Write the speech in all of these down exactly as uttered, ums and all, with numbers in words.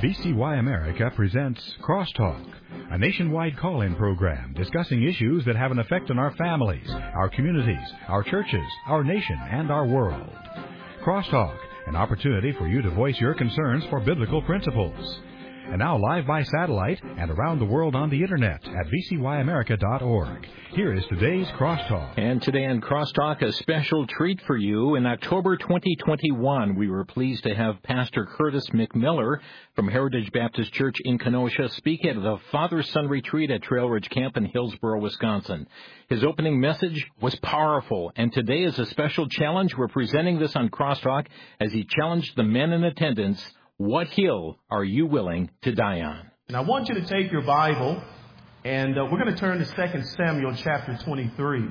V C Y America presents Crosstalk, a nationwide call-in program discussing issues that have an effect on our families, our communities, our churches, our nation, and our world. Crosstalk, an opportunity for you to voice your concerns for biblical principles. And now live by satellite and around the world on the Internet at v c y america dot org. Here is today's Crosstalk. And today on Crosstalk, a special treat for you. In October twenty twenty-one, we were pleased to have Pastor Curtis McMiller from Heritage Baptist Church in Kenosha speak at the Father-Son Retreat at Trail Ridge Camp in Hillsboro, Wisconsin. His opening message was powerful, and today is a special challenge. We're presenting this on Crosstalk as he challenged the men in attendance. What hill are you willing to die on? And I want you to take your Bible, and uh, we're going to turn to Second Samuel chapter twenty-three.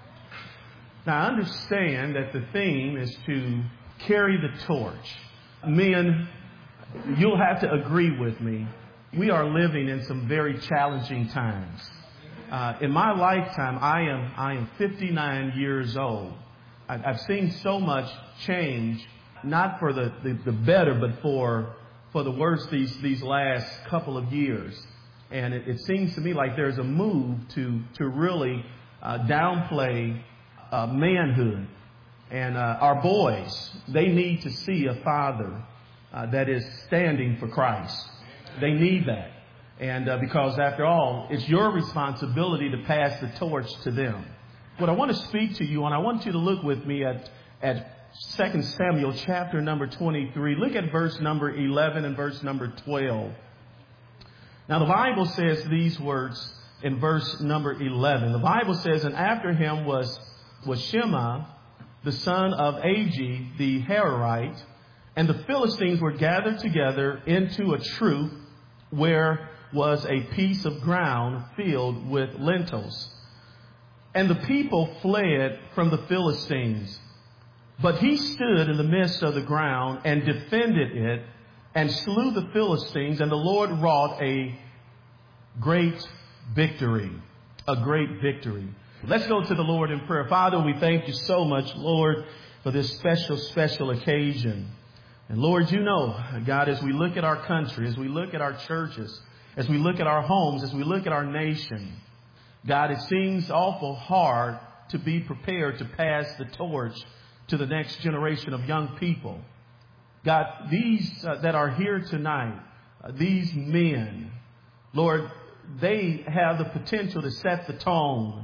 Now, I understand that the theme is to carry the torch. Men, you'll have to agree with me. We are living in some very challenging times. Uh, in my lifetime, I am I am fifty-nine years old. I, I've seen so much change. Not for the, the, the better, but for for the worse these, these last couple of years. And it, it seems to me like there's a move to, to really uh, downplay uh, manhood. And uh, our boys, they need to see a father uh, that is standing for Christ. They need that. And uh, because after all, it's your responsibility to pass the torch to them. What I want to speak to you on, I want you to look with me at at Second Samuel chapter number twenty-three. Look at verse number eleven and verse number twelve. Now the Bible says these words in verse number eleven. The Bible says, and after him was, was Shema, the son of Agi, the Hararite, and the Philistines were gathered together into a troop where was a piece of ground filled with lentils. And the people fled from the Philistines. But he stood in the midst of the ground and defended it and slew the Philistines, and the Lord wrought a great victory, a great victory. Let's go to the Lord in prayer. Father, we thank you so much, Lord, for this special, special occasion. And Lord, you know, God, as we look at our country, as we look at our churches, as we look at our homes, as we look at our nation, God, it seems awful hard to be prepared to pass the torch to the next generation of young people. God, these uh, that are here tonight, uh, these men, Lord, they have the potential to set the tone,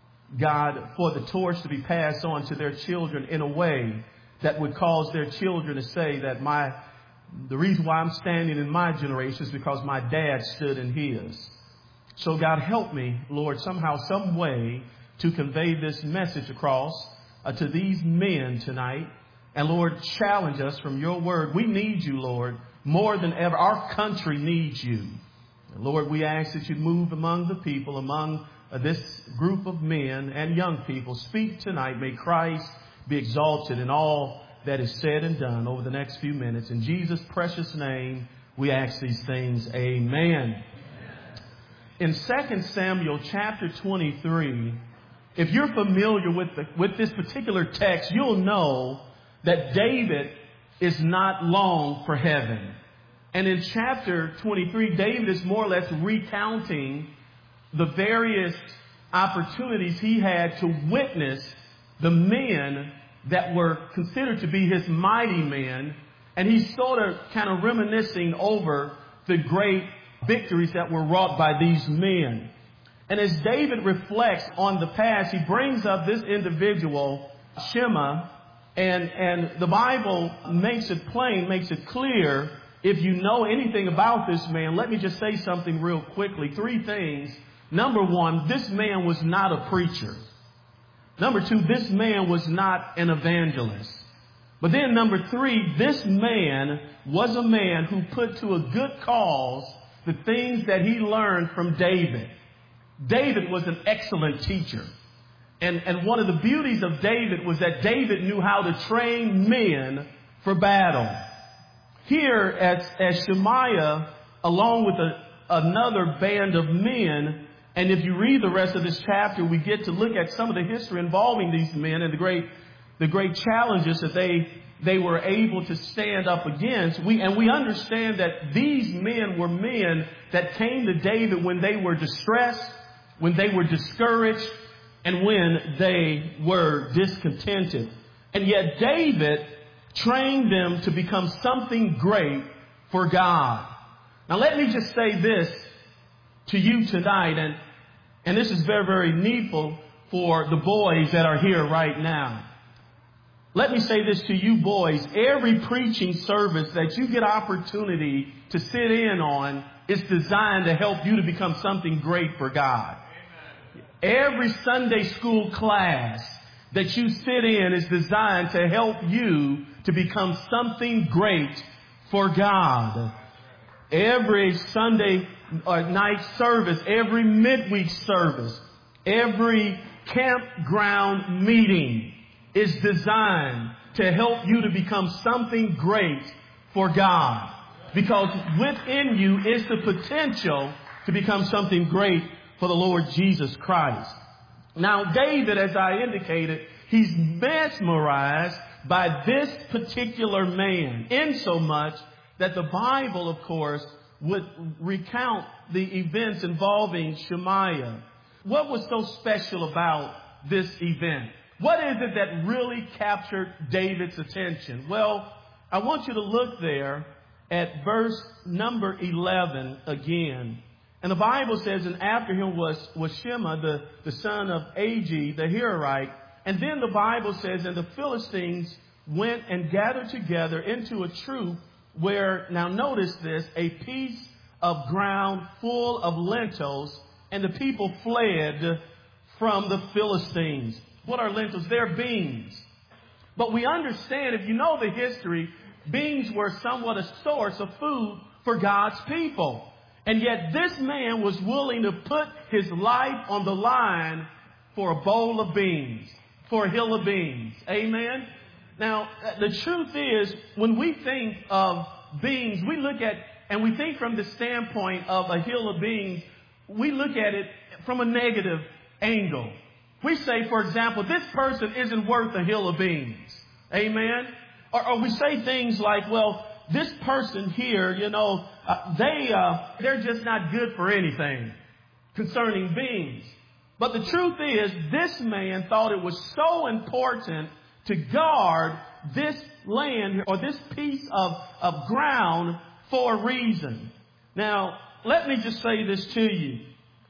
God, for the torch to be passed on to their children in a way that would cause their children to say that my, the reason why I'm standing in my generation is because my dad stood in his. So God, help me, Lord, somehow, some way to convey this message across Uh, to these men tonight. And Lord, challenge us from your word. We need you, Lord, more than ever. Our country needs you. And Lord, we ask that you move among the people, among uh, this group of men and young people. Speak tonight. May Christ be exalted in all that is said and done over the next few minutes. In Jesus' precious name, we ask these things. Amen. In Second Samuel chapter twenty-three, if you're familiar with the, with this particular text, you'll know that David is not long for heaven. And in chapter twenty-three, David is more or less recounting the various opportunities he had to witness the men that were considered to be his mighty men. And he's sort of kind of reminiscing over the great victories that were wrought by these men. And as David reflects on the past, he brings up this individual, Shema, and, and the Bible makes it plain, makes it clear. If you know anything about this man, let me just say something real quickly. Three things. Number one, this man was not a preacher. Number two, this man was not an evangelist. But then number three, this man was a man who put to a good cause the things that he learned from David. David was an excellent teacher. And, and one of the beauties of David was that David knew how to train men for battle. Here, as, as Shemaiah, along with a, another band of men, and if you read the rest of this chapter, we get to look at some of the history involving these men and the great, the great challenges that they they were able to stand up against. We, and we understand that these men were men that came to David when they were distressed, when they were discouraged, and when they were discontented. And yet David trained them to become something great for God. Now let me just say this to you tonight, and, and this is very, very needful for the boys that are here right now. Let me say this to you boys. Every preaching service that you get opportunity to sit in on is designed to help you to become something great for God. Every Sunday school class that you sit in is designed to help you to become something great for God. Every Sunday night service, every midweek service, every campground meeting is designed to help you to become something great for God. Because within you is the potential to become something great for the Lord Jesus Christ. Now, David, as I indicated, he's mesmerized by this particular man, insomuch that the Bible, of course, would recount the events involving Shemaiah. What was so special about this event? What is it that really captured David's attention? Well, I want you to look there at verse number eleven again. And the Bible says, and after him was, was Shema, the, the son of Agi, the Herorite. And then the Bible says, and the Philistines went and gathered together into a troop where, now notice this, a piece of ground full of lentils, and the people fled from the Philistines. What are lentils? They're beans. But we understand, if you know the history, beans were somewhat a source of food for God's people. And yet this man was willing to put his life on the line for a bowl of beans, for a hill of beans. Amen? Now, the truth is, when we think of beans, we look at, and we think from the standpoint of a hill of beans, we look at it from a negative angle. We say, for example, this person isn't worth a hill of beans. Amen? Or, or we say things like, well, this person here, you know, uh, they, uh, they're just not good for anything concerning beans. But the truth is, this man thought it was so important to guard this land or this piece of, of ground for a reason. Now, let me just say this to you.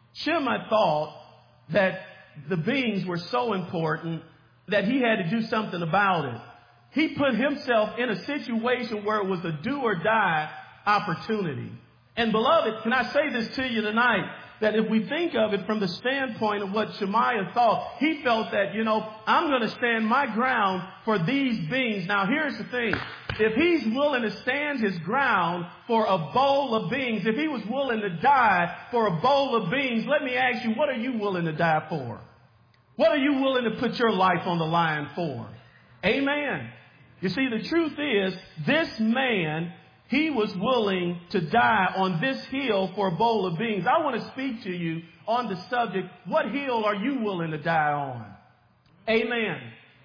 Shema thought that the beans were so important that he had to do something about it. He put himself in a situation where it was a do or die opportunity. And beloved, can I say this to you tonight? That if we think of it from the standpoint of what Shemaiah thought, he felt that, you know, I'm going to stand my ground for these beans. Now, here's the thing. If he's willing to stand his ground for a bowl of beans, if he was willing to die for a bowl of beans, let me ask you, what are you willing to die for? What are you willing to put your life on the line for? Amen. You see, the truth is, this man, he was willing to die on this hill for a bowl of beans. I want to speak to you on the subject, what hill are you willing to die on? Amen.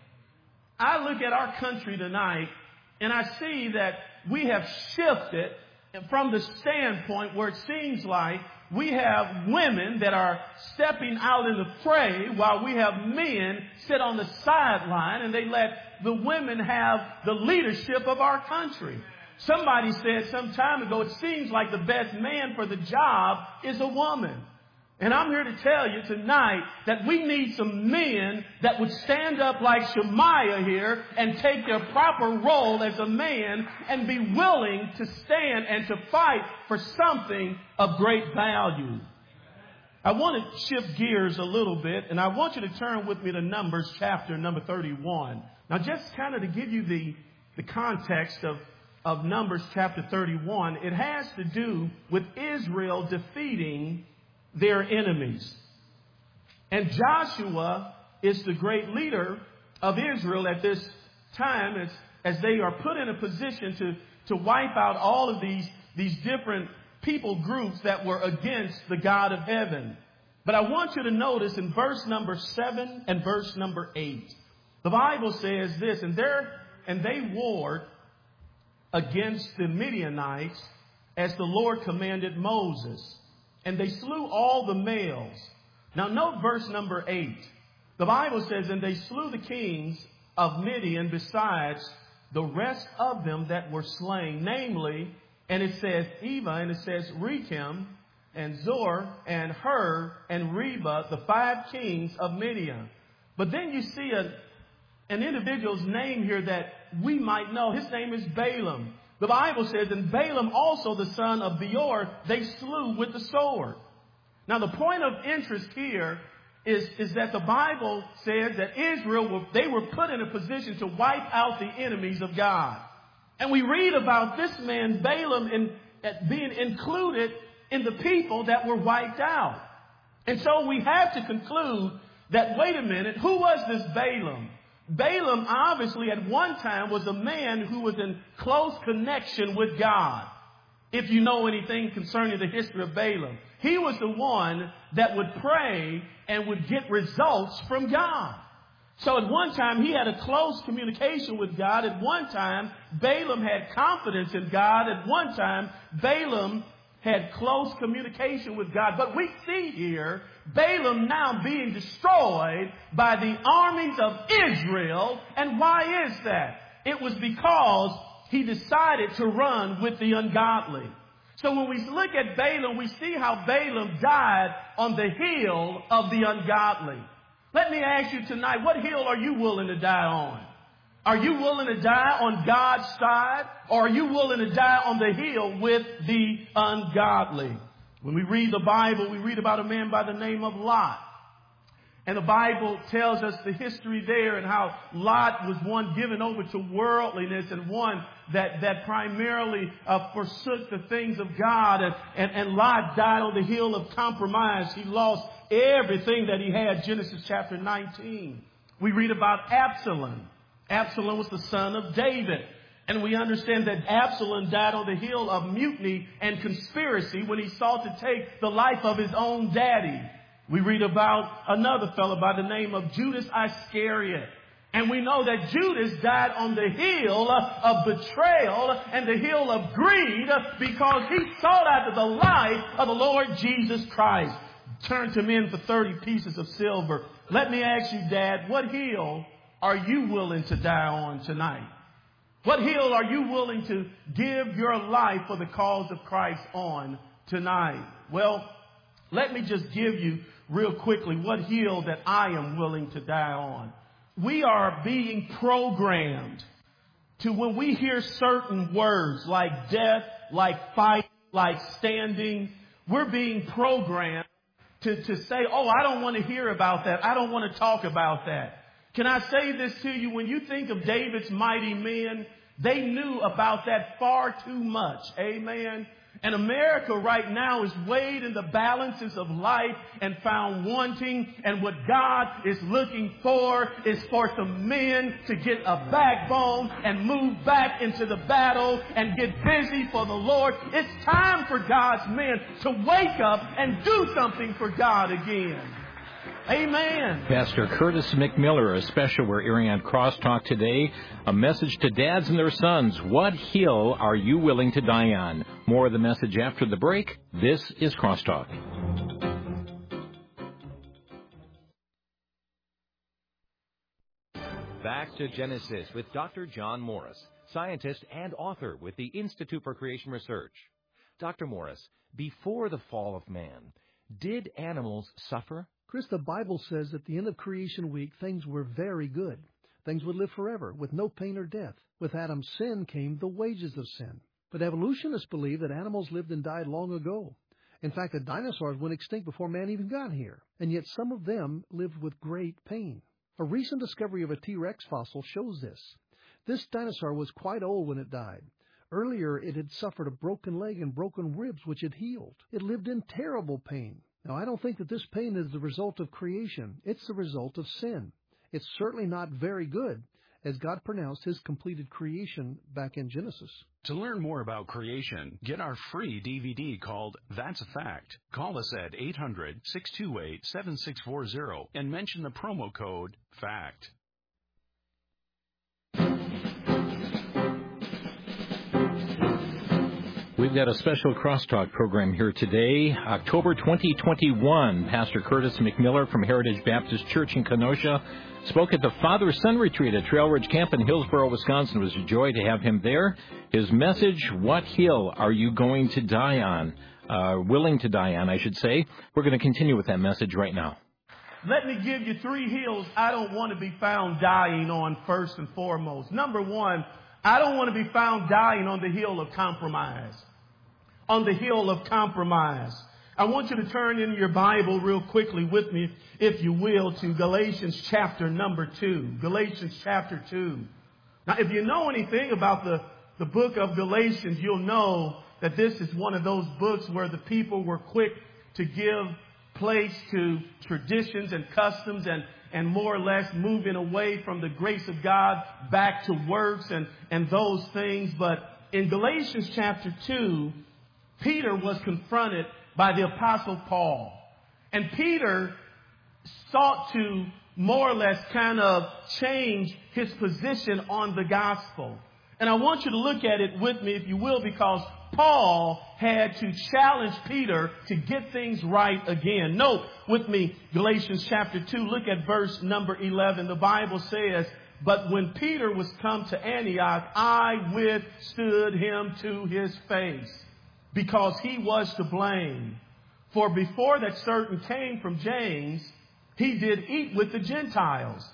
I look at our country tonight, and I see that we have shifted from the standpoint where it seems like we have women that are stepping out in the fray while we have men sit on the sideline and they let the women have the leadership of our country. Somebody said some time ago, it seems like the best man for the job is a woman. And I'm here to tell you tonight that we need some men that would stand up like Shemaiah here and take their proper role as a man and be willing to stand and to fight for something of great value. I want to shift gears a little bit, and I want you to turn with me to Numbers chapter number thirty-one. Now, just kind of to give you the, the context of, of Numbers chapter thirty-one, it has to do with Israel defeating their enemies. And Joshua is the great leader of Israel at this time as, as they are put in a position to, to wipe out all of these, these different people groups that were against the God of heaven. But I want you to notice in verse number seven and verse number eight, the Bible says this, and there and they warred against the Midianites as the Lord commanded Moses. And they slew all the males. Now note verse number eight. The Bible says, and they slew the kings of Midian besides the rest of them that were slain. Namely, and it says Eva, and it says Rechem, and Zor, and Hur, and Reba, the five kings of Midian. But then you see a, an individual's name here that we might know. His name is Balaam. The Bible says, and Balaam also the son of Beor, they slew with the sword. Now the point of interest here is, is that the Bible says that Israel, were, they were put in a position to wipe out the enemies of God. And we read about this man Balaam in, at being included in the people that were wiped out. And so we have to conclude that, wait a minute, who was this Balaam? Balaam obviously at one time was a man who was in close connection with God. If you know anything concerning the history of Balaam, he was the one that would pray and would get results from God. So at one time he had a close communication with God. At one time Balaam had confidence in God. At one time Balaam had close communication with God. But we see here Balaam now being destroyed by the armies of Israel. And why is that? It was because he decided to run with the ungodly. So when we look at Balaam, we see how Balaam died on the hill of the ungodly. Let me ask you tonight, what hill are you willing to die on? Are you willing to die on God's side, or are you willing to die on the hill with the ungodly? When we read the Bible, we read about a man by the name of Lot. And the Bible tells us the history there and how Lot was one given over to worldliness and one that, that primarily uh, forsook the things of God. And, and, and Lot died on the hill of compromise. He lost everything that he had. Genesis chapter nineteen. We read about Absalom. Absalom was the son of David. And we understand that Absalom died on the hill of mutiny and conspiracy when he sought to take the life of his own daddy. We read about another fellow by the name of Judas Iscariot. And we know that Judas died on the hill of betrayal and the hill of greed because he sought after the life of the Lord Jesus Christ. Turned him in for thirty pieces of silver. Let me ask you, Dad, what hill are you willing to die on tonight? What hill are you willing to give your life for the cause of Christ on tonight? Well, let me just give you real quickly what hill that I am willing to die on. We are being programmed to, when we hear certain words like death, like fight, like standing, we're being programmed to, to say, oh, I don't want to hear about that. I don't want to talk about that. Can I say this to you? When you think of David's mighty men, they knew about that far too much. Amen. And America right now is weighed in the balances of life and found wanting. And what God is looking for is for some men to get a backbone and move back into the battle and get busy for the Lord. It's time for God's men to wake up and do something for God again. Amen. Pastor Curtis McMiller, a special we're airing on Crosstalk today. A message to dads and their sons. What hill are you willing to die on? More of the message after the break. This is Crosstalk. Back to Genesis with Doctor John Morris, scientist and author with the Institute for Creation Research. Doctor Morris, before the fall of man, did animals suffer? Chris, the Bible says at the end of creation week, things were very good. Things would live forever with no pain or death. With Adam's sin came the wages of sin. But evolutionists believe that animals lived and died long ago. In fact, the dinosaurs went extinct before man even got here. And yet some of them lived with great pain. A recent discovery of a T-Rex fossil shows this. This dinosaur was quite old when it died. Earlier, it had suffered a broken leg and broken ribs, which had healed. It lived in terrible pain. Now, I don't think that this pain is the result of creation. It's the result of sin. It's certainly not very good, as God pronounced His completed creation back in Genesis. To learn more about creation, get our free D V D called That's a Fact. Call us at eight hundred, six two eight, seven six four zero and mention the promo code FACT. We've got a special crosstalk program here today. October twenty twenty-one, Pastor Curtis McMiller from Heritage Baptist Church in Kenosha spoke at the Father-Son Retreat at Trail Ridge Camp in Hillsboro, Wisconsin. It was a joy to have him there. His message, What Hill Are You Going to Die On? Uh, willing to die on, I should say. We're going to continue with that message right now. Let me give you three hills I don't want to be found dying on first and foremost. Number one, I don't want to be found dying on the hill of compromise. On the hill of compromise. I want you to turn in your Bible real quickly with me, if you will, to Galatians chapter number two. Galatians chapter two. Now, if you know anything about the, the book of Galatians, you'll know that this is one of those books where the people were quick to give place to traditions and customs and, and more or less moving away from the grace of God back to works and, and those things. But in Galatians chapter two, Peter was confronted by the Apostle Paul. And Peter sought to more or less kind of change his position on the gospel. And I want you to look at it with me, if you will, because Paul had to challenge Peter to get things right again. Note with me, Galatians chapter two, look at verse number eleven. The Bible says, but when Peter was come to Antioch, I withstood him to his face, because he was to blame. For before that certain came from James, he did eat with the Gentiles.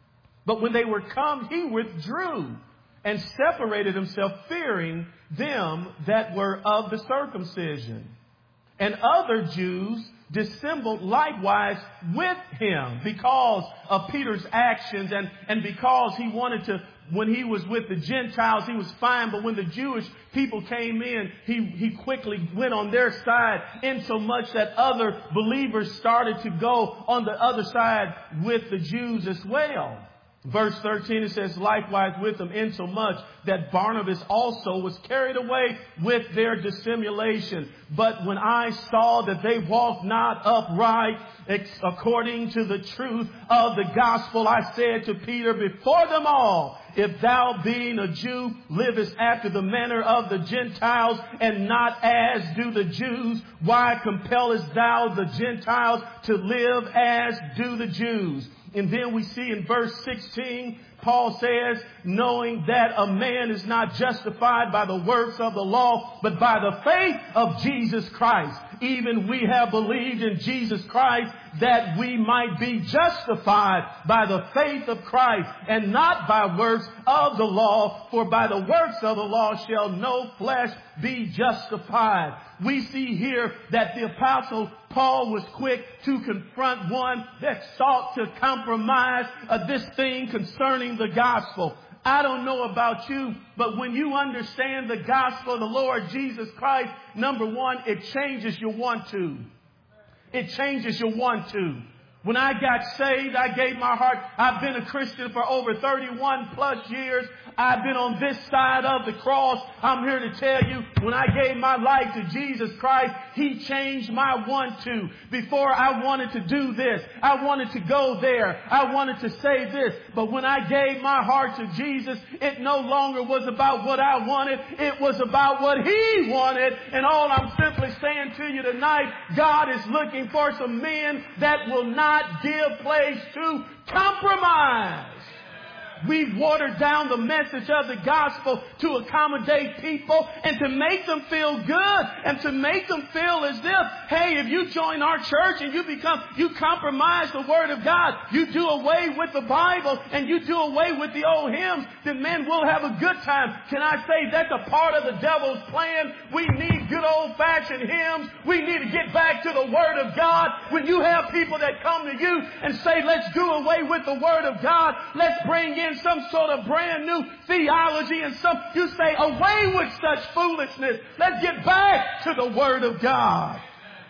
But when they were come, he withdrew and separated himself, fearing them that were of the circumcision. And other Jews dissembled likewise with him because of Peter's actions and, and because he wanted to, when he was with the Gentiles, he was fine. But when the Jewish people came in, he, he quickly went on their side, insomuch that other believers started to go on the other side with the Jews as well. Verse thirteen, it says, likewise with them, insomuch that Barnabas also was carried away with their dissimulation. But when I saw that they walked not upright according to the truth of the gospel, I said to Peter before them all, if thou being a Jew livest after the manner of the Gentiles and not as do the Jews, why compellest thou the Gentiles to live as do the Jews? And then we see in verse sixteen, Paul says, knowing that a man is not justified by the works of the law, but by the faith of Jesus Christ. Even we have believed in Jesus Christ that we might be justified by the faith of Christ and not by works of the law. For by the works of the law shall no flesh be justified. We see here that the Apostle Paul was quick to confront one that sought to compromise uh, this thing concerning the gospel. I don't know about you, but when you understand the gospel of the Lord Jesus Christ, number one, it changes your want to. It changes your want to. When I got saved, I gave my heart. I've been a Christian for over thirty-one plus years. I've been on this side of the cross. I'm here to tell you, when I gave my life to Jesus Christ, He changed my want to. Before I wanted to do this, I wanted to go there, I wanted to say this. But when I gave my heart to Jesus, it no longer was about what I wanted. It was about what He wanted. And all I'm simply saying to you tonight, God is looking for some men that will not give place to compromise. We've watered down the message of the gospel to accommodate people and to make them feel good and to make them feel as if, hey, if you join our church and you become, you compromise the Word of God, you do away with the Bible and you do away with the old hymns, then men will have a good time. Can I say that's a part of the devil's plan? We need good old-fashioned hymns. We need to get back to the Word of God. When you have people that come to you and say, let's do away with the Word of God, let's bring in some sort of brand new theology and some, you say, away with such foolishness. Let's get back to the Word of God.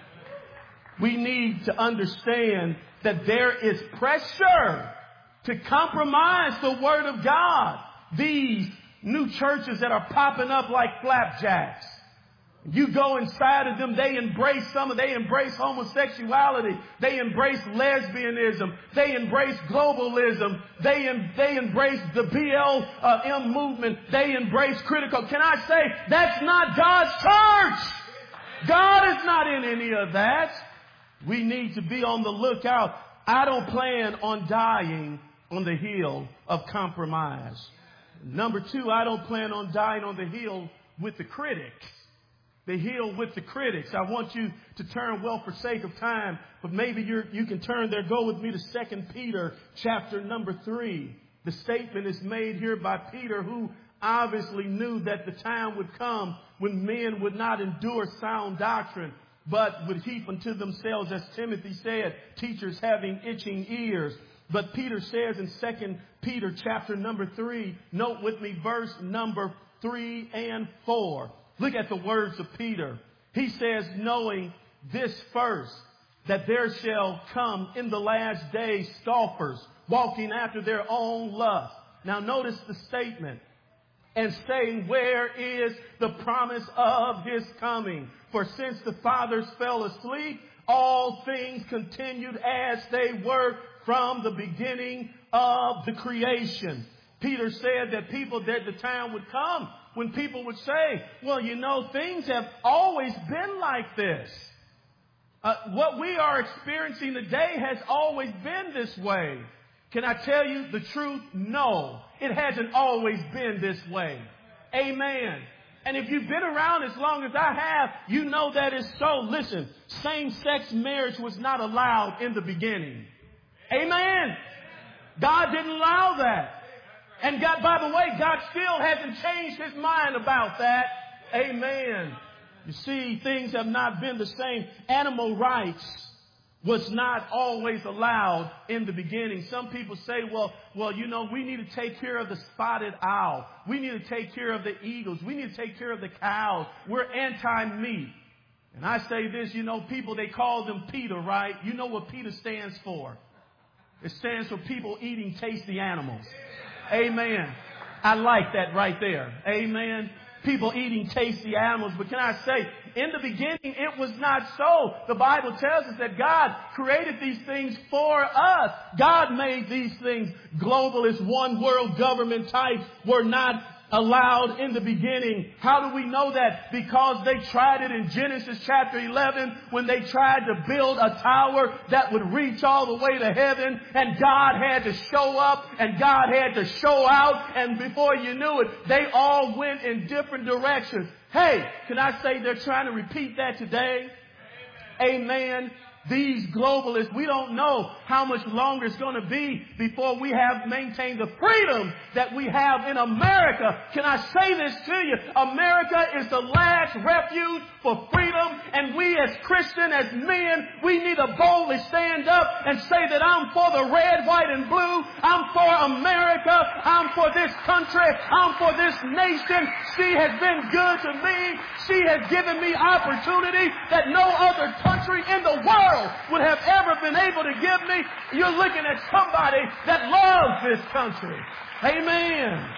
We need to understand that there is pressure to compromise the Word of God. These new churches that are popping up like flapjacks, You go inside of them, they embrace some of, they embrace homosexuality. They embrace lesbianism. They embrace globalism. They, em, they embrace the B L M movement. They embrace critical. Can I say, that's not God's church. God is not in any of that. We need to be on the lookout. I don't plan on dying on the hill of compromise. Number two, I don't plan on dying on the hill with the critics. The hill with the critics. I want you to turn, well, for sake of time, but maybe you're, you can turn there. Go with me to Second Peter chapter number three. The statement is made here by Peter, who obviously knew that the time would come when men would not endure sound doctrine, but would heap unto themselves, as Timothy said, teachers having itching ears. But Peter says in Second Peter chapter number three, note with me verse number three and four. Look at the words of Peter. He says, knowing this first, that there shall come in the last days scoffers, walking after their own lust. Now notice the statement. And saying, where is the promise of his coming? For since the fathers fell asleep, all things continued as they were from the beginning of the creation. Peter said that people, that the time would come when people would say, well, you know, things have always been like this. Uh, what we are experiencing today has always been this way. Can I tell you the truth? No, it hasn't always been this way. Amen. And if you've been around as long as I have, you know that is so. Listen, same-sex marriage was not allowed in the beginning. Amen. God didn't allow that. And God, by the way, God still hasn't changed his mind about that. Amen. You see, things have not been the same. Animal rights was not always allowed in the beginning. Some people say, well, well, you know, we need to take care of the spotted owl. We need to take care of the eagles. We need to take care of the cows. We're anti-meat. And I say this, you know, people, they call them PETA, right? You know what PETA stands for. It stands for people eating tasty animals. Amen. I like that right there. Amen. People eating tasty animals. But can I say, in the beginning, it was not so. The Bible tells us that God created these things for us. God made these things. Globalist, one world government types were not allowed in the beginning. How do we know that? Because they tried it in Genesis chapter eleven when they tried to build a tower that would reach all the way to heaven, and God had to show up and God had to show out, and before you knew it, they all went in different directions. Hey, can I say they're trying to repeat that today? Amen. Amen. These globalists, we don't know how much longer it's going to be before we have maintained the freedom that we have in America. Can I say this to you? America is the last refuge for freedom, and we as Christians, as men, we need to boldly stand up and say that I'm for the red, white, and blue. I'm for America. I'm for this country. I'm for this nation. She has been good to me. She has given me opportunity that no other country in the world would have ever been able to give me. You're looking at somebody that loves this country. Amen.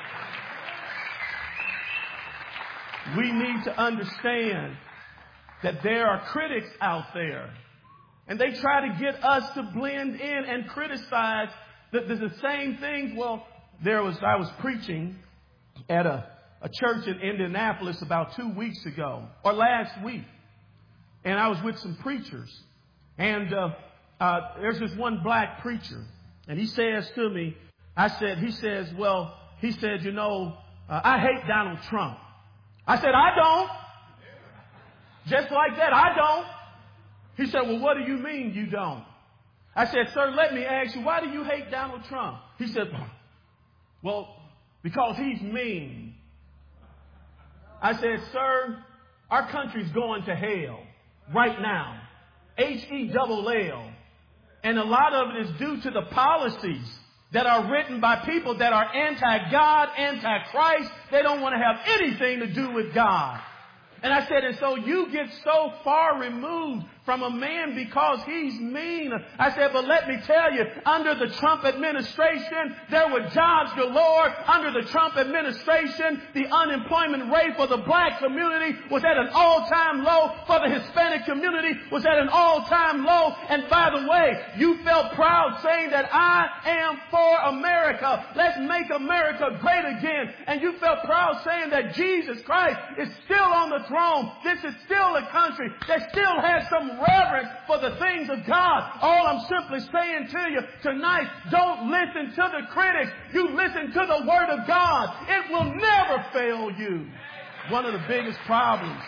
We need to understand that there are critics out there, and they try to get us to blend in and criticize the, the, the same things. Well, there was I was preaching at a, a church in Indianapolis about two weeks ago, or last week, and I was with some preachers. And uh, uh, there's this one black preacher, and he says to me, I said, he says, well, he said, you know, uh, I hate Donald Trump. I said, I don't. Just like that, I don't. He said, well, what do you mean you don't? I said, sir, let me ask you, why do you hate Donald Trump? He said, well, because he's mean. I said, sir, our country's going to hell right now. H E double L. And a lot of it is due to the policies that are written by people that are anti-God, anti-Christ. They don't want to have anything to do with God. And I said, and so you get so far removed from a man because he's mean. I said, but let me tell you, under the Trump administration, there were jobs galore. Under the Trump administration, the unemployment rate for the black community was at an all-time low. For the Hispanic community was at an all-time low. And by the way, you felt proud saying that I am for America. Let's make America great again. And you felt proud saying that Jesus Christ is still on the throne. This is still a country that still has some reverence for the things of God. All I'm simply saying to you tonight, don't listen to the critics. You listen to the Word of God. It will never fail you. One of the biggest problems,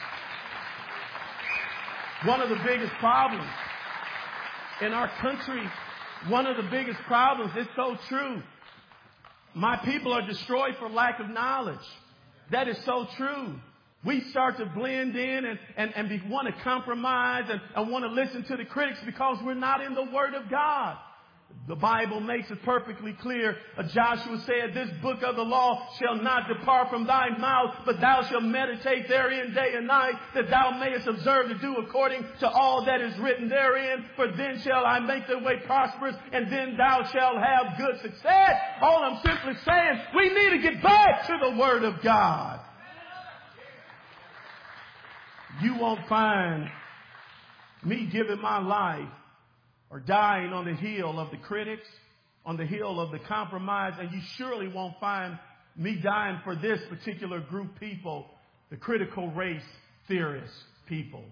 one of the biggest problems in our country, one of the biggest problems, it's so true. My people are destroyed for lack of knowledge. That is so true. We start to blend in and, and, and be, want to compromise and, and want to listen to the critics because we're not in the Word of God. The Bible makes it perfectly clear. Uh, Joshua said, this book of the law shall not depart from thy mouth, but thou shalt meditate therein day and night, that thou mayest observe to do according to all that is written therein. For then shall I make the way prosperous, and then thou shalt have good success. All I'm simply saying, we need to get back to the Word of God. You won't find me giving my life or dying on the heel of the critics, on the heel of the compromise, and you surely won't find me dying for this particular group people, the critical race theorist people.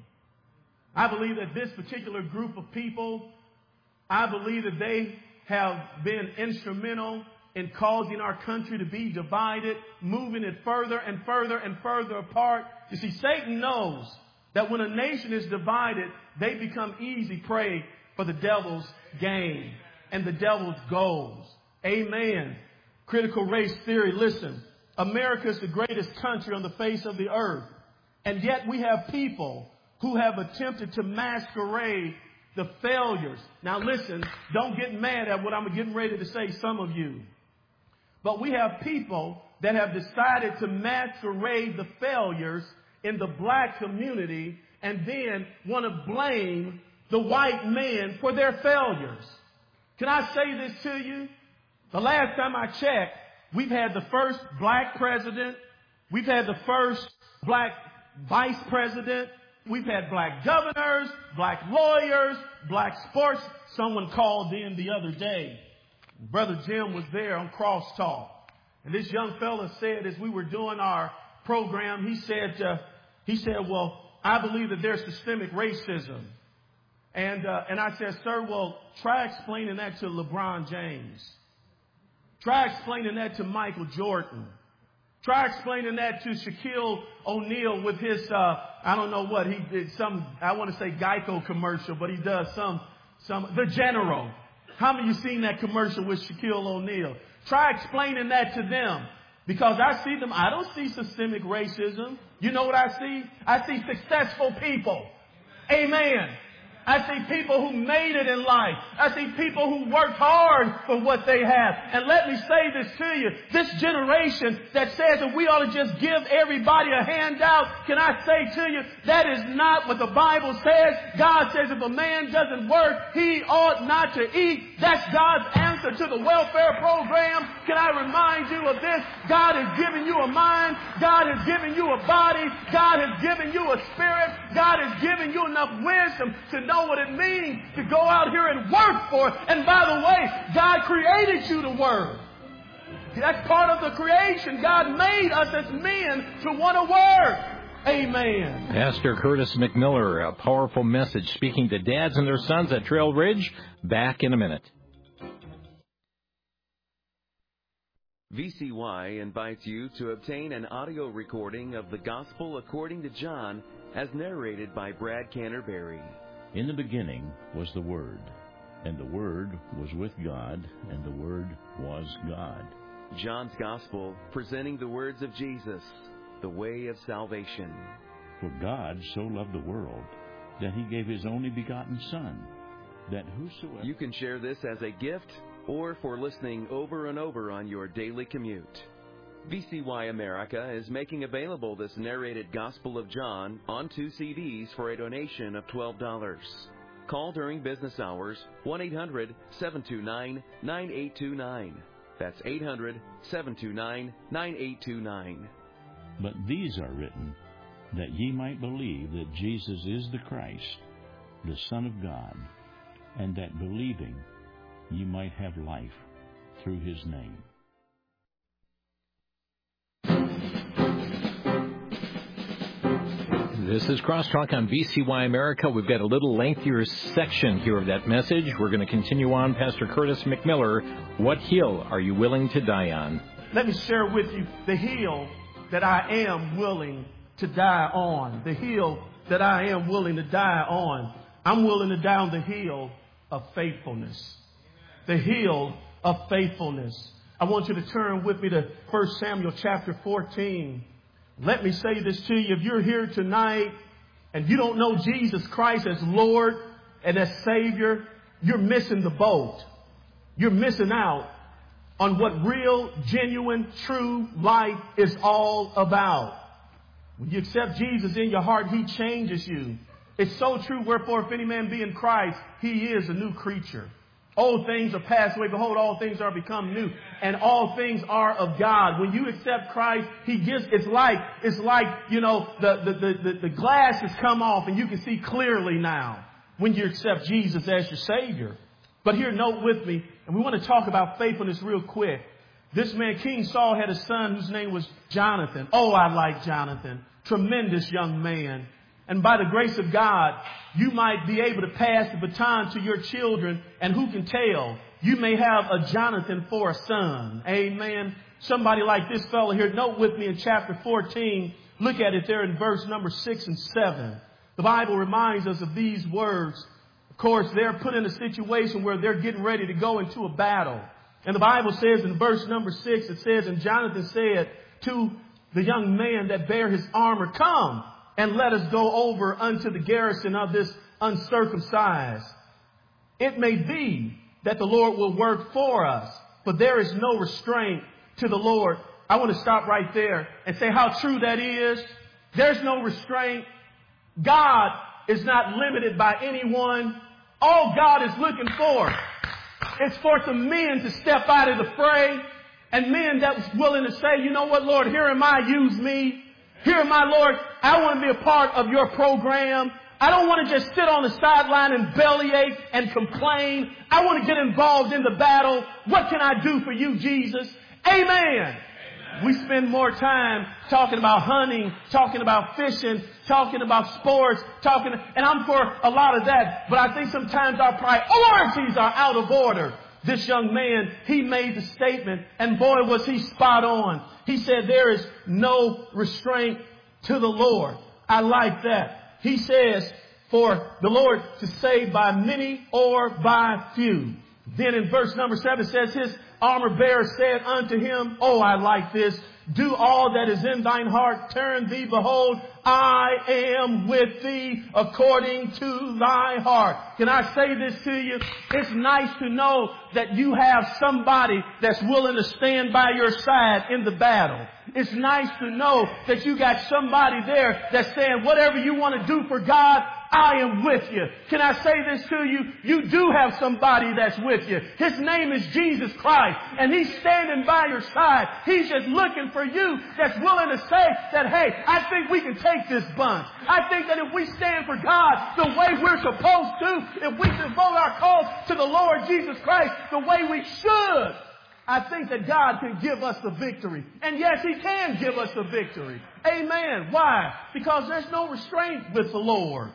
I believe that this particular group of people, I believe that they have been instrumental in causing our country to be divided, moving it further and further and further apart. You see, Satan knows that when a nation is divided, they become easy prey for the devil's game and the devil's goals. Amen. Critical race theory. Listen, America is the greatest country on the face of the earth. And yet we have people who have attempted to masquerade the failures. Now listen, don't get mad at what I'm getting ready to say, some of you. But we have people that have decided to masquerade the failures in the black community and then want to blame the white man for their failures. Can I say this to you? The last time I checked, we've had the first black president. We've had the first black vice president. We've had black governors, black lawyers, black sports. Someone called in the other day. Brother Jim was there on Crosstalk. And this young fella said, as we were doing our program, he said, uh, he said, well, I believe that there's systemic racism. And, uh, and I said, sir, well, try explaining that to LeBron James. Try explaining that to Michael Jordan. Try explaining that to Shaquille O'Neal with his, uh, I don't know what, he did some, I want to say Geico commercial, but he does some, some, The General. How many of you seen that commercial with Shaquille O'Neal? Try explaining that to them. Because I see them, I don't see systemic racism. You know what I see? I see successful people. Amen. I see people who made it in life. I see people who worked hard for what they have. And let me say this to you. This generation that says that we ought to just give everybody a handout, can I say to you, that is not what the Bible says. God says if a man doesn't work, he ought not to eat. That's God's answer to the welfare program. Can I remind you of this? God has given you a mind. God has given you a body. God has given you a spirit. God has given you enough wisdom to know what it means to go out here and work for it. And by the way, God created you to work. That's part of the creation. God made us as men to want to work. Amen. Pastor Curtis McMiller, a powerful message speaking to dads and their sons at Trail Ridge. Back in a minute. V C Y invites you to obtain an audio recording of the Gospel according to John as narrated by Brad Canterbury. In the beginning was the Word, and the Word was with God, and the Word was God. John's Gospel, presenting the words of Jesus, the way of salvation. For God so loved the world that he gave his only begotten Son, that whosoever... You can share this as a gift or for listening over and over on your daily commute. V C Y America is making available this narrated Gospel of John on two C Ds for a donation of twelve dollars. Call during business hours, one eight hundred, seven two nine, nine eight two nine. That's eight hundred, seven two nine, nine eight two nine. But these are written, that ye might believe that Jesus is the Christ, the Son of God, and that believing ye might have life through his name. This is Crosstalk on V C Y America. We've got a little lengthier section here of that message. We're going to continue on. Pastor Curtis McMiller, what hill are you willing to die on? Let me share with you the hill that I am willing to die on. The hill that I am willing to die on. I'm willing to die on the hill of faithfulness. The hill of faithfulness. I want you to turn with me to First Samuel chapter fourteen. Let me say this to you. If you're here tonight and you don't know Jesus Christ as Lord and as Savior, you're missing the boat. You're missing out on what real, genuine, true life is all about. When you accept Jesus in your heart, he changes you. It's so true. Wherefore, if any man be in Christ, he is a new creature. Old things are passed away. Behold, all things are become new. And all things are of God. When you accept Christ, he gives, it's like, it's like, you know, the, the, the, the glass has come off and you can see clearly now when you accept Jesus as your Savior. But here, note with me, and we want to talk about faithfulness real quick. This man, King Saul, had a son whose name was Jonathan. Oh, I like Jonathan. Tremendous young man. And by the grace of God, you might be able to pass the baton to your children. And who can tell? You may have a Jonathan for a son. Amen. Somebody like this fellow here. Note with me in chapter fourteen. Look at it there in verse number six and seven. The Bible reminds us of these words. Of course, they're put in a situation where they're getting ready to go into a battle. And the Bible says in verse number six, it says, and Jonathan said to the young man that bare his armor, come and let us go over unto the garrison of this uncircumcised. It may be that the Lord will work for us, but there is no restraint to the Lord. I want to stop right there and say how true that is. There's no restraint. God is not limited by anyone. All God is looking for is for some men to step out of the fray, and men that was willing to say, you know what, Lord, here am I, use me. Here am I, Lord, I want to be a part of your program. I don't want to just sit on the sideline and bellyache and complain. I want to get involved in the battle. What can I do for you, Jesus? Amen. Amen. We spend more time talking about hunting, talking about fishing, talking about sports, talking, and I'm for a lot of that. But I think sometimes our priorities are out of order. This young man, he made the statement, and boy, was he spot on. He said, there is no restraint to the Lord. I like that. He says, for the Lord to save by many or by few. Then in verse number seven says, his armor bearer said unto him, oh, I like this. Do all that is in thine heart. Turn thee, behold, I am with thee according to thy heart. Can I say this to you? It's nice to know that you have somebody that's willing to stand by your side in the battle. It's nice to know that you got somebody there that's saying, whatever you want to do for God, I am with you. Can I say this to you? You do have somebody that's with you. His name is Jesus Christ, and he's standing by your side. He's just looking for you that's willing to say that, hey, I think we can take this bunch. I think that if we stand for God the way we're supposed to, if we devote our cause to the Lord Jesus Christ the way we should, I think that God can give us the victory. And yes, he can give us the victory. Amen. Why? Because there's no restraint with the Lord.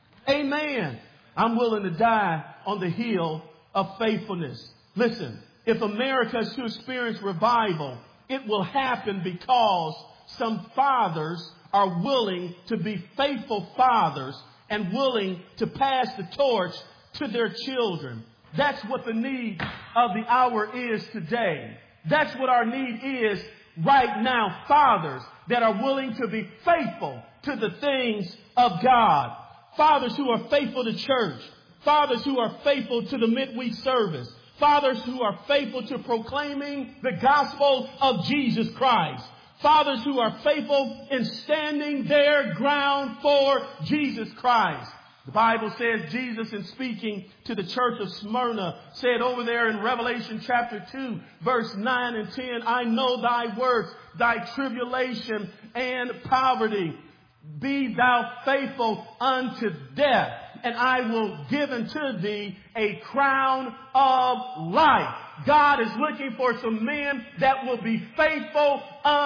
Amen. I'm willing to die on the hill of faithfulness. Listen, if America is to experience revival, it will happen because some fathers are willing to be faithful fathers and willing to pass the torch to their children. That's what the need of the hour is today. That's what our need is right now. Fathers that are willing to be faithful to the things of God. Fathers who are faithful to church. Fathers who are faithful to the midweek service. Fathers who are faithful to proclaiming the gospel of Jesus Christ. Fathers who are faithful in standing their ground for Jesus Christ. The Bible says Jesus, in speaking to the church of Smyrna, said over there in Revelation chapter two, verse nine and ten, I know thy works, thy tribulation and poverty. Be thou faithful unto death, and I will give unto thee a crown of life. God is looking for some men that will be faithful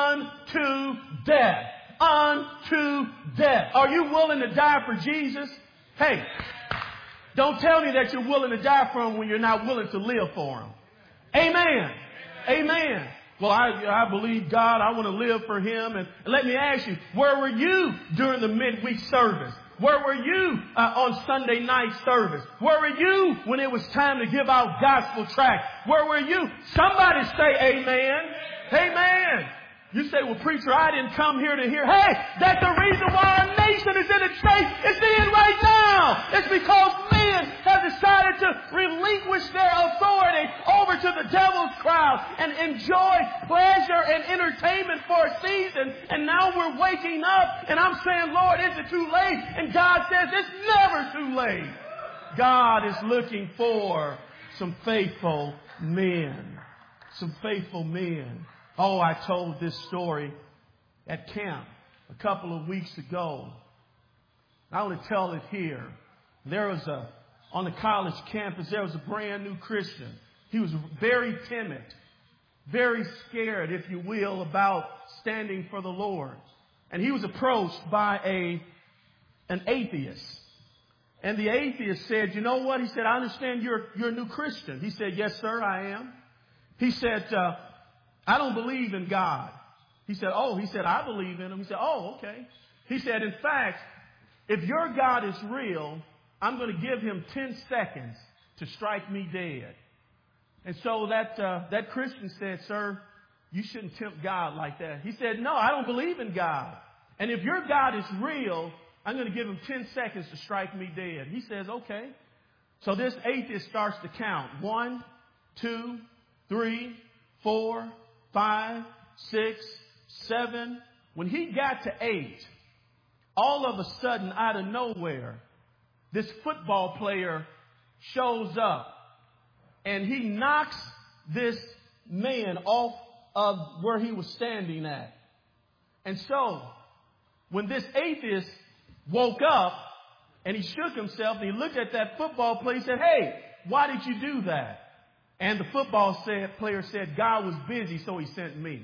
unto death. Unto death. Are you willing to die for Jesus? Hey, don't tell me that you're willing to die for him when you're not willing to live for him. Amen. Amen. Well, I, I believe God. I want to live for him. And let me ask you, where were you during the midweek service? Where were you uh, on Sunday night service? Where were you when it was time to give out gospel tracts? Where were you? Somebody say amen. Amen. You say, well, preacher, I didn't come here to hear. Hey, that's the reason why our nation is in a state it's in right now. It's because men have decided to relinquish their authority over to the devil's crowd and enjoy pleasure and entertainment for a season. And now we're waking up and I'm saying, Lord, is it too late? And God says it's never too late. God is looking for some faithful men. Some faithful men. Oh, I told this story at camp a couple of weeks ago. I want to tell it here. There was a, on the college campus, there was a brand new Christian. He was very timid, very scared, if you will, about standing for the Lord. And he was approached by a, an atheist. And the atheist said, you know what? He said, I understand you're, you're a new Christian. He said, yes, sir, I am. He said, uh, I don't believe in God. He said, oh, he said, I believe in him. He said, oh, okay. He said, in fact, if your God is real, I'm going to give him ten seconds to strike me dead. And so that, uh, that Christian said, sir, you shouldn't tempt God like that. He said, no, I don't believe in God. And if your God is real, I'm going to give him ten seconds to strike me dead. He says, okay. So this atheist starts to count. One, two, three, four, five, six, seven. When he got to eight, all of a sudden, out of nowhere, this football player shows up and he knocks this man off of where he was standing at. And so when this atheist woke up and he shook himself and he looked at that football player, he said, hey, why did you do that? And the football said, player said, God was busy, so he sent me.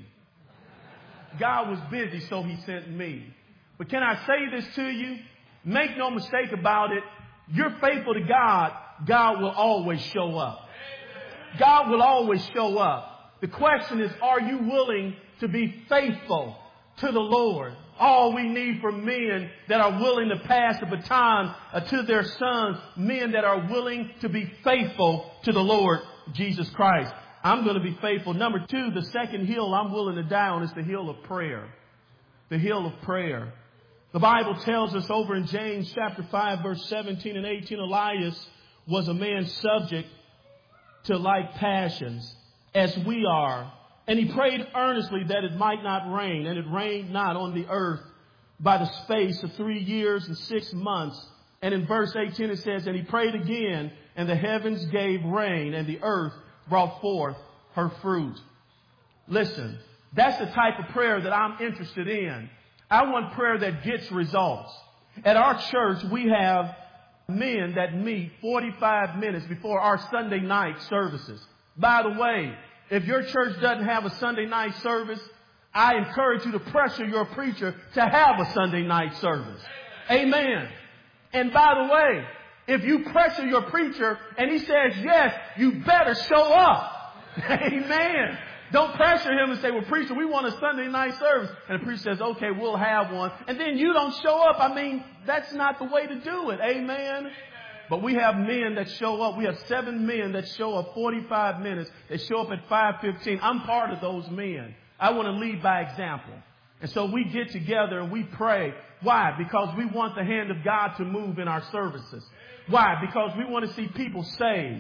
God was busy, so he sent me. But can I say this to you? Make no mistake about it. You're faithful to God, God will always show up. God will always show up. The question is, are you willing to be faithful to the Lord? All we need for men that are willing to pass the baton uh, to their sons, men that are willing to be faithful to the Lord Jesus Christ. I'm going to be faithful. Number two, the second hill I'm willing to die on is the hill of prayer. The hill of prayer. The Bible tells us over in James chapter five, verse seventeen and eighteen, Elias was a man subject to like passions as we are. And he prayed earnestly that it might not rain. And it rained not on the earth by the space of three years and six months. And in verse eighteen it says, and he prayed again, and the heavens gave rain, and the earth brought forth her fruit. Listen, that's the type of prayer that I'm interested in. I want prayer that gets results. At our church, we have men that meet forty-five minutes before our Sunday night services. By the way, if your church doesn't have a Sunday night service, I encourage you to pressure your preacher to have a Sunday night service. Amen. And by the way, if you pressure your preacher and he says yes, you better show up. Amen. Don't pressure him and say, well, preacher, we want a Sunday night service. And the preacher says, okay, we'll have one. And then you don't show up. I mean, that's not the way to do it. Amen. But we have men that show up. We have seven men that show up forty-five minutes. They show up at five fifteen. I'm part of those men. I want to lead by example. And so we get together and we pray. Why? Because we want the hand of God to move in our services. Why? Because we want to see people saved.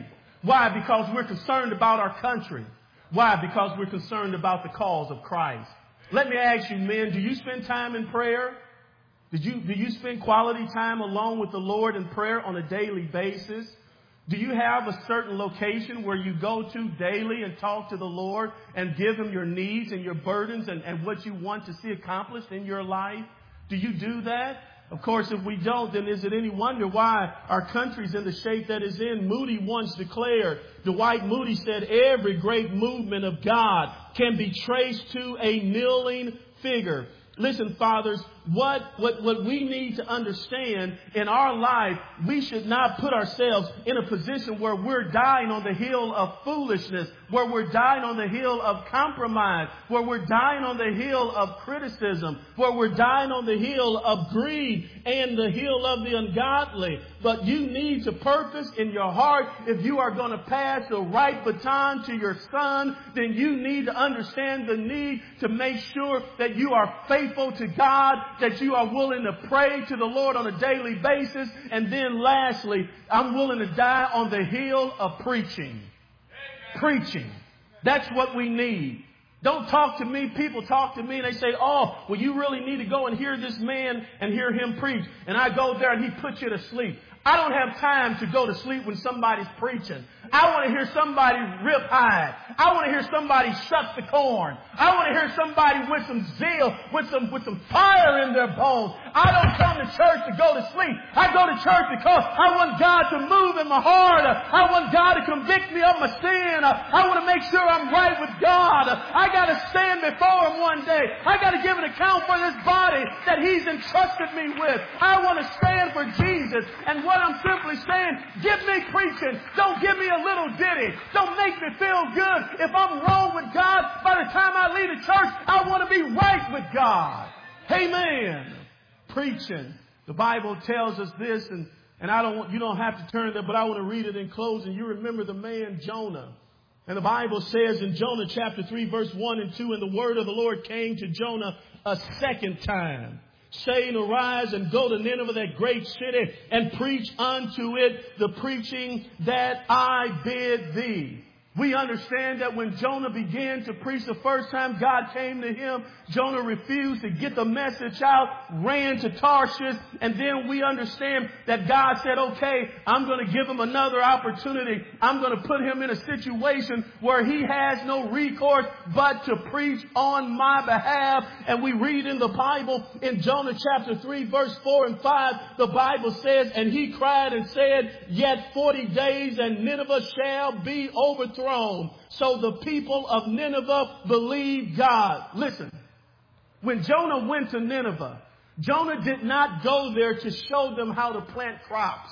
Why? Because we're concerned about our country. Why? Because we're concerned about the cause of Christ. Let me ask you, men, do you spend time in prayer? Did you, do you spend quality time alone with the Lord in prayer on a daily basis? Do you have a certain location where you go to daily and talk to the Lord and give Him your needs and your burdens and, and what you want to see accomplished in your life? Do you do that? Of course, if we don't, then is it any wonder why our country's in the shape that it's in? Moody once declared, Dwight Moody said, every great movement of God can be traced to a kneeling figure. Listen, fathers, what, what, what we need to understand in our life, we should not put ourselves in a position where we're dying on the hill of foolishness, where we're dying on the hill of compromise, where we're dying on the hill of criticism, where we're dying on the hill of greed and the hill of the ungodly. But you need to purpose in your heart, if you are going to pass the right baton to your son, then you need to understand the need to make sure that you are faithful to God, that you are willing to pray to the Lord on a daily basis. And then lastly, I'm willing to die on the hill of preaching. Preaching. That's what we need. Don't talk to me. People talk to me and they say, oh, well, you really need to go and hear this man and hear him preach. And I go there and he puts you to sleep. I don't have time to go to sleep when somebody's preaching. I want to hear somebody rip hide. I want to hear somebody shuck the corn. I want to hear somebody with some zeal, with some, with some fire in their bones. I don't come to church to go to sleep. I go to church because I want God to move in my heart. I want God to convict me of my sin. I want to make sure I'm right with God. I got to stand before Him one day. I got to give an account for this body that He's entrusted me with. I want to stand for Jesus. And what I'm simply saying, give me preaching. Don't give me a little ditty. Don't make me feel good. If I'm wrong with God, by the time I leave the church, I want to be right with God. Amen. Preaching. The Bible tells us this, and, and I don't want, you don't have to turn there, but I want to read it in closing. You remember the man Jonah. And the Bible says in Jonah chapter three, verse one and two, and the word of the Lord came to Jonah a second time, saying, arise and go to Nineveh, that great city, and preach unto it the preaching that I bid thee. We understand that when Jonah began to preach the first time, God came to him. Jonah refused to get the message out, ran to Tarshish, and then we understand that God said, okay, I'm going to give him another opportunity. I'm going to put him in a situation where he has no recourse but to preach on my behalf. And we read in the Bible in Jonah chapter three, verse four and five, the Bible says, and he cried and said, yet forty days and Nineveh shall be overthrown. So the people of Nineveh believed God. Listen, when Jonah went to Nineveh, Jonah did not go there to show them how to plant crops.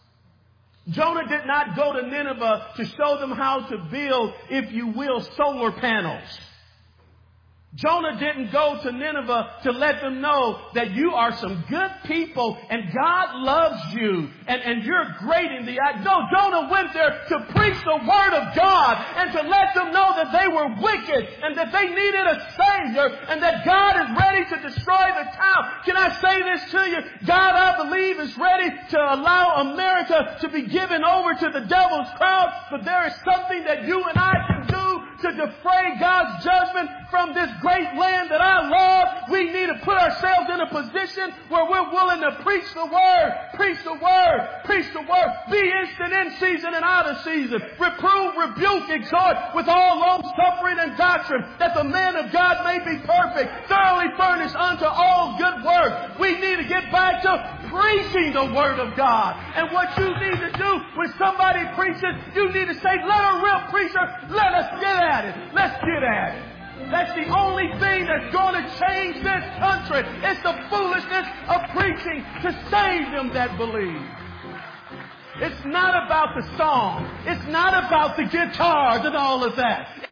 Jonah did not go to Nineveh to show them how to build, if you will, solar panels. Jonah didn't go to Nineveh to let them know that you are some good people and God loves you and, and you're great in the eye. No, Jonah went there to preach the word of God and to let them know that they were wicked and that they needed a Savior and that God is ready to destroy the town. Can I say this to you? God, I believe, is ready to allow America to be given over to the devil's crowd, but there is something that you and I can do to defray God's judgment from this great land that I love. We need to put ourselves in a position where we're willing to preach the word, preach the word, preach the word, be instant in season and out of season, reprove, rebuke, exhort with all long suffering and doctrine, that the man of God may be perfect, thoroughly furnished unto all good work. We need to get back to preaching the word of God. And what you need to do when somebody preaches, you need to say, let a real preacher, let us get at it. Let's get at it. That's the only thing that's going to change this country. It's the foolishness of preaching to save them that believe. It's not about the song. It's not about the guitars and all of that.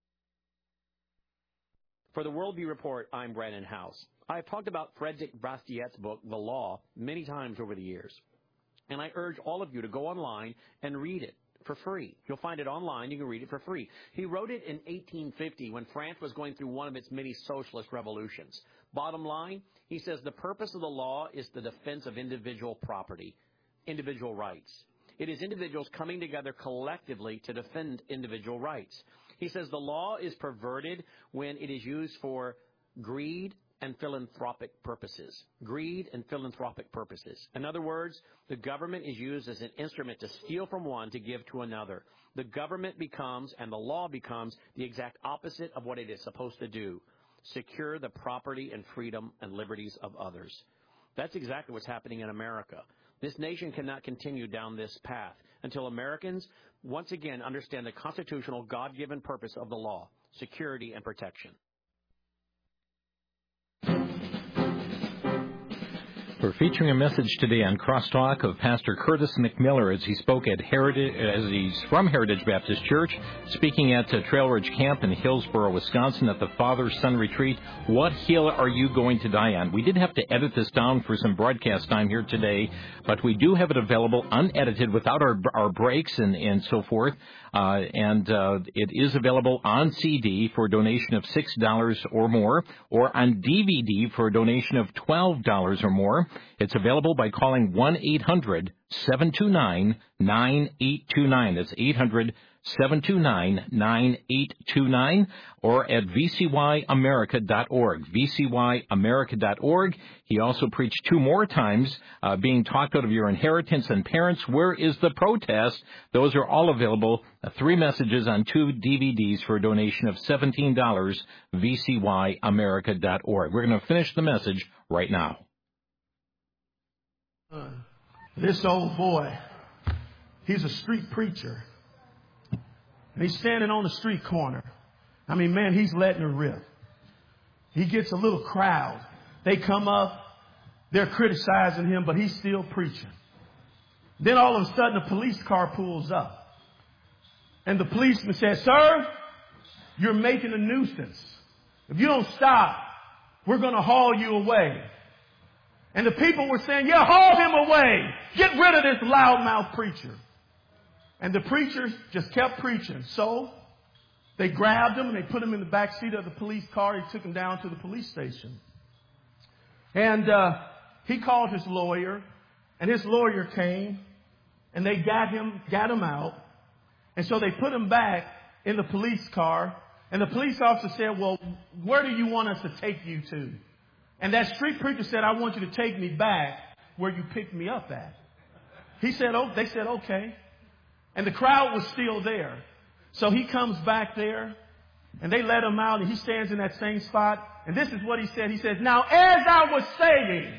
For the Worldview Report, I'm Brandon House. I've talked about Frederick Bastiat's book, The Law, many times over the years. And I urge all of you to go online and read it for free. You'll find it online. You can read it for free. He wrote it in eighteen fifty when France was going through one of its many socialist revolutions. Bottom line, he says the purpose of the law is the defense of individual property, individual rights. It is individuals coming together collectively to defend individual rights. He says the law is perverted when it is used for greed and philanthropic purposes. Greed and philanthropic purposes. In other words, the government is used as an instrument to steal from one to give to another. The government becomes, and the law becomes, the exact opposite of what it is supposed to do. Secure the property and freedom and liberties of others. That's exactly what's happening in America. This nation cannot continue down this path until Americans once again understand the constitutional God-given purpose of the law, security and protection. We're featuring a message today on Crosstalk of Pastor Curtis McMiller as he spoke at Heritage, as he's from Heritage Baptist Church, speaking at uh, Trail Ridge Camp in Hillsboro, Wisconsin, at the Father-Son Retreat. What hill are you going to die on? We did have to edit this down for some broadcast time here today, but we do have it available unedited without our our breaks and, and so forth. Uh, and uh, it is available on C D for a donation of six dollars or more, or on D V D for a donation of twelve dollars or more. It's available by calling one eight hundred seven two nine nine eight two nine. That's eight hundred seven two nine nine eight two nine, or at v c y america dot org, v c y america dot org. He also preached two more times, uh, being talked out of your inheritance and parents. Where is the protest? Those are all available. Uh, three messages on two D V Ds for a donation of seventeen dollars, v c y america dot org. We're going to finish the message right now. Uh, this old boy, he's a street preacher. And he's standing on the street corner. I mean, man, he's letting her rip. He gets a little crowd. They come up. They're criticizing him, but he's still preaching. Then all of a sudden, a police car pulls up. And the policeman says, "Sir, you're making a nuisance. If you don't stop, we're going to haul you away." And the people were saying, "Yeah, haul him away. Get rid of this loudmouth preacher." And the preacher just kept preaching. So they grabbed him and they put him in the back seat of the police car. He took him down to the police station. And uh, he called his lawyer. And his lawyer came. And they got him, got him out. And so they put him back in the police car. And the police officer said, "Well, where do you want us to take you to?" And that street preacher said, "I want you to take me back where you picked me up at." He said, "Oh," they said, "Okay." And the crowd was still there. So he comes back there, and they let him out, and he stands in that same spot. And this is what he said. He says, "Now, as I was saying,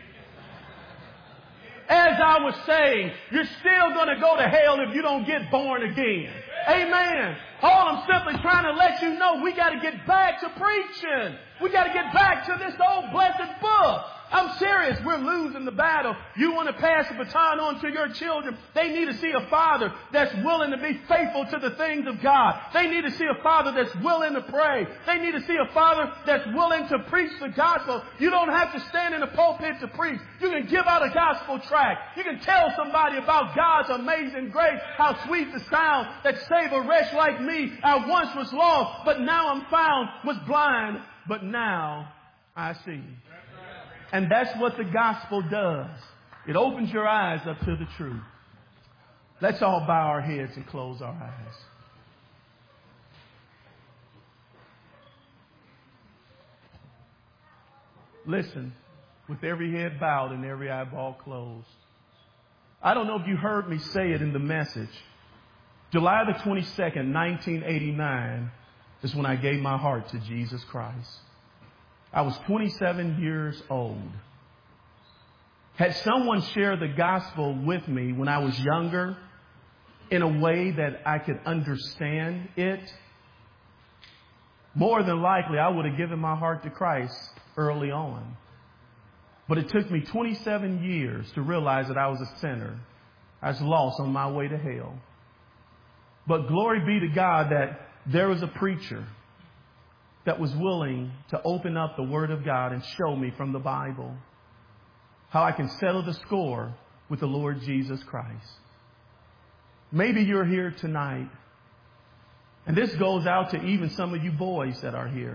as I was saying, you're still going to go to hell if you don't get born again." Amen. All I'm simply trying to let you know, we got to get back to preaching. We got to get back to this old blessed book. I'm serious. We're losing the battle. You want to pass the baton on to your children. They need to see a father that's willing to be faithful to the things of God. They need to see a father that's willing to pray. They need to see a father that's willing to preach the gospel. You don't have to stand in a pulpit to preach. You can give out a gospel tract. You can tell somebody about God's amazing grace, how sweet the sound that saved a wretch like me. I once was lost, but now I'm found, was blind, but now I see. And that's what the gospel does. It opens your eyes up to the truth. Let's all bow our heads and close our eyes. Listen, with every head bowed and every eyeball closed. I don't know if you heard me say it in the message. July the twenty-second, nineteen eighty-nine is when I gave my heart to Jesus Christ. I was twenty-seven years old. Had someone shared the gospel with me when I was younger in a way that I could understand it, more than likely I would have given my heart to Christ early on. But it took me twenty-seven years to realize that I was a sinner. I was lost on my way to hell. But glory be to God that there was a preacher that was willing to open up the Word of God and show me from the Bible how I can settle the score with the Lord Jesus Christ. Maybe you're here tonight, and this goes out to even some of you boys that are here.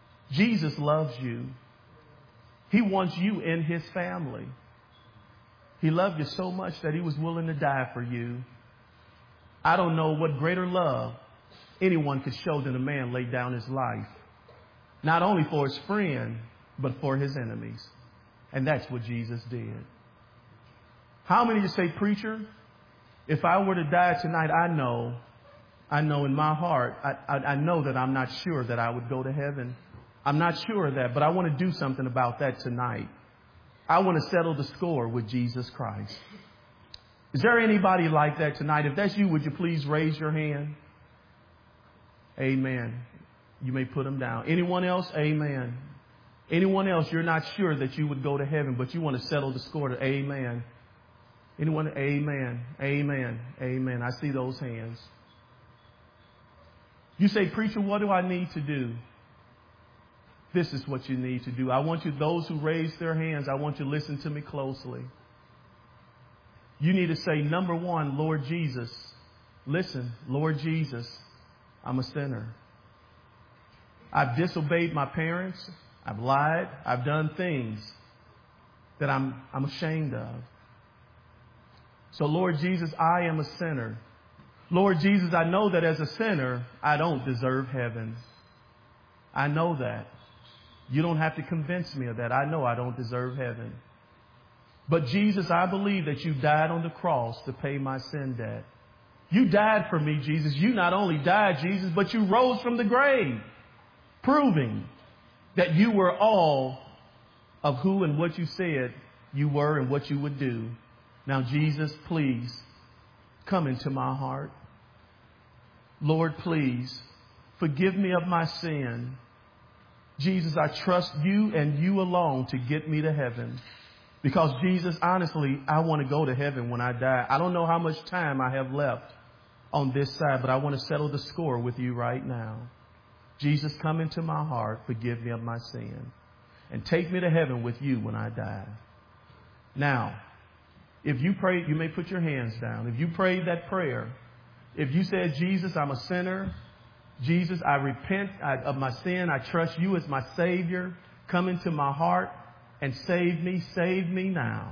Jesus loves you. He wants you in His family. He loved you so much that he was willing to die for you. I don't know what greater love anyone could show than a man laid down his life, not only for his friend, but for his enemies. And that's what Jesus did. How many of you say, preacher, if I were to die tonight, I know, I know in my heart, I, I, I know that I'm not sure that I would go to heaven. I'm not sure of that, but I want to do something about that tonight. I want to settle the score with Jesus Christ. Is there anybody like that tonight? If that's you, would you please raise your hand? Amen. You may put them down. Anyone else? Amen. Anyone else, you're not sure that you would go to heaven, but you want to settle the score to amen. Anyone? Amen. Amen. Amen. I see those hands. You say, preacher, what do I need to do? This is what you need to do. I want you, those who raise their hands, I want you to listen to me closely. You need to say, number one, Lord Jesus. Listen, Lord Jesus, I'm a sinner. I've disobeyed my parents. I've lied. I've done things that I'm, I'm ashamed of. So, Lord Jesus, I am a sinner. Lord Jesus, I know that as a sinner, I don't deserve heaven. I know that. You don't have to convince me of that. I know I don't deserve heaven. But Jesus, I believe that you died on the cross to pay my sin debt. You died for me, Jesus. You not only died, Jesus, but you rose from the grave, proving that you were all of who and what you said you were and what you would do. Now, Jesus, please come into my heart. Lord, please forgive me of my sin. Jesus, I trust you and you alone to get me to heaven. Because, Jesus, honestly, I want to go to heaven when I die. I don't know how much time I have left on this side, but I want to settle the score with you right now. Jesus, come into my heart, forgive me of my sin, and take me to heaven with you when I die. Now, if you prayed, you may put your hands down. If you prayed that prayer, if you said, Jesus, I'm a sinner, Jesus, I repent of my sin, I trust you as my Savior, come into my heart and save me, save me now.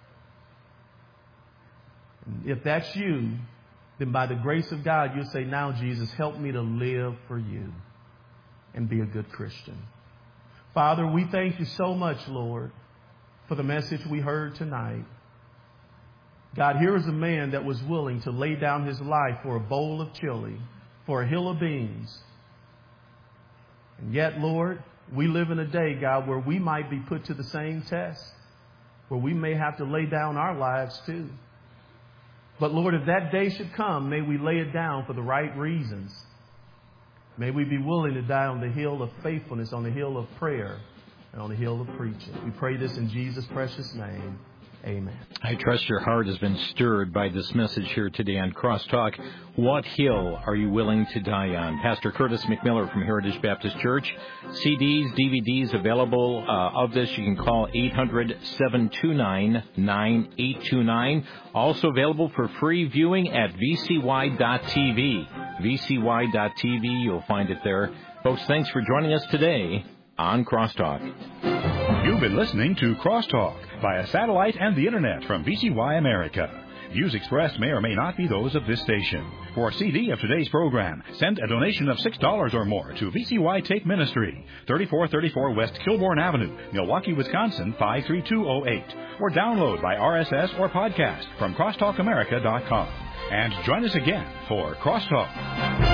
If that's you, then by the grace of God, you'll say, now, Jesus, help me to live for you and be a good Christian. Father, we thank you so much, Lord, for the message we heard tonight. God, here is a man that was willing to lay down his life for a bowl of chili, for a hill of beans. And yet, Lord, we live in a day, God, where we might be put to the same test, where we may have to lay down our lives too. But Lord, if that day should come, may we lay it down for the right reasons. May we be willing to die on the hill of faithfulness, on the hill of prayer, and on the hill of preaching. We pray this in Jesus' precious name. Amen. I trust your heart has been stirred by this message here today on Crosstalk. What hill are you willing to die on? Pastor Curtis McMiller from Heritage Baptist Church. C Ds, D V Ds available uh, of this. You can call eight hundred, seven two nine, nine eight two nine. Also available for free viewing at V C Y dot T V. V C Y dot T V, you'll find it there. Folks, thanks for joining us today on Crosstalk. You've been listening to Crosstalk via satellite and the internet from V C Y America. Views expressed may or may not be those of this station. For a C D of today's program, send a donation of six dollars or more to V C Y Tape Ministry, thirty-four thirty-four West Kilbourne Avenue, Milwaukee, Wisconsin, five three two oh eight. Or download by R S S or podcast from crosstalk america dot com. And join us again for Crosstalk.